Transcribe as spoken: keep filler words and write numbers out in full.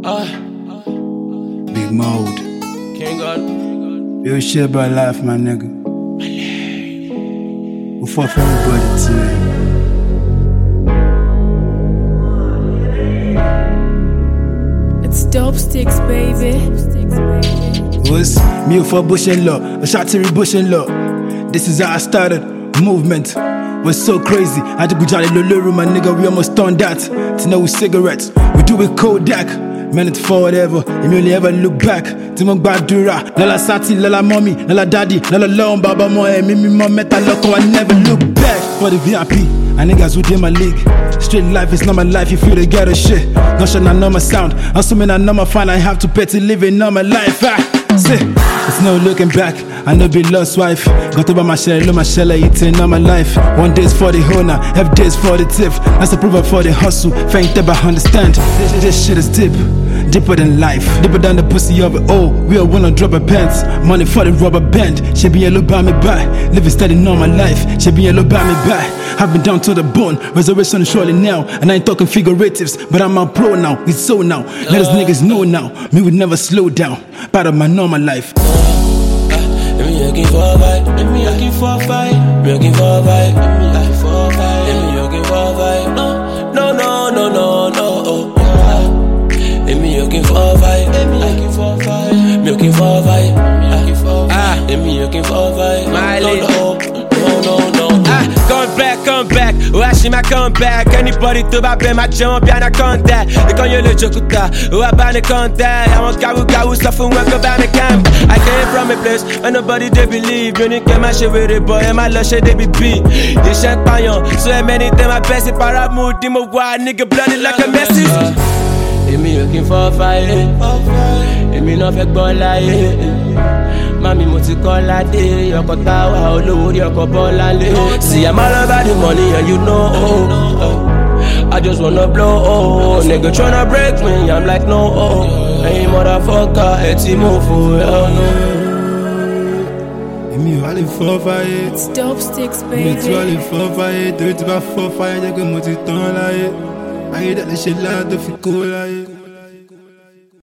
Uh, Big Mode. King God. Real shit about life, my nigga. We fought for everybody today. It's dope sticks, baby. Was me for Bush and Law, a shot to Bush and Law. This is how I started. Movement was so crazy. I had to go jolly lulu, my nigga. We almost done that. To know with cigarettes, we do it Kodak. Man, it's forever. You only ever look back. Timon Badura, Lala Sati, Lala Mommy, Lala Daddy, Lala Long, Baba Moe, Mimi Mom, Meta Loco. I never look back for the V I P. And niggas within my league. Straight life is not my life, you feel the ghetto shit. Gunshot, I know my sound. Assuming I know my fine, I have to pay to live in all my life. Ah, see, it's no looking back. I know be lost wife. Got over my shell, look my shell, I eating all my life. One day's for the owner, F days for the tip. That's the proof for the hustle. Faint never understand. This, this shit is deep. Deeper than life, deeper than the pussy of it. Oh, we all wanna drop a pants. Money for the rubber band. She be yellow by me by. Living steady all my life. She be yellow by me by. I've been down to the bone. Resurrection is surely now. And I ain't talking figuratives, but I'm a pro now. It's so now. Let us niggas know now. Me would never slow down. Part of my normal life. Let me looking for a fight. Let me looking for a fight. Me looking for a fight. Let me looking for a fight. Let me looking for a fight. No, no, no, no, no, no. Oh. Let me looking for a fight. Let me looking for a fight. Me looking for a fight. Ah, let me looking for a fight. My no, no, no, no, no. Ah, come back, come back. Oh, I see my comeback. Anybody to my bed, my jump, bien à contact. Et quand y'a le jokuta, oh, I ban the contact. I want gawu gawu, stuff from work about the camp. I came from a place where nobody they believe. You need to my shit with it, boy, and my love shit they be beat. You shan't payon, so many them my best. If I mood, they move wild, nigga bloody like a message. Èmi looking for a fight. Èmi náà fẹ́ gbọ́ láyé. Mami mo ti kọ́ ládé. Ọkọ̀ táwa olówó rí ọkọ̀ bọ́lá lé. See, I'm all about the money and you know. Oh, oh. I just wanna blow. Oh, nigga tryna break me. I'm like no. Oh, hey motherfucker, ẹ ti mú fún ẹ ọ̀nà. Èmi ò wá lè fọ́ fáyé. It's dope sticks, Èmi tí wá baby. lè fọ́ fáyé. Torí tí bá fọ́ fáyé jẹ́ pé mo ti tán láyé. Ayé dẹ̀ lè ṣe láàá tó fi kó láyé.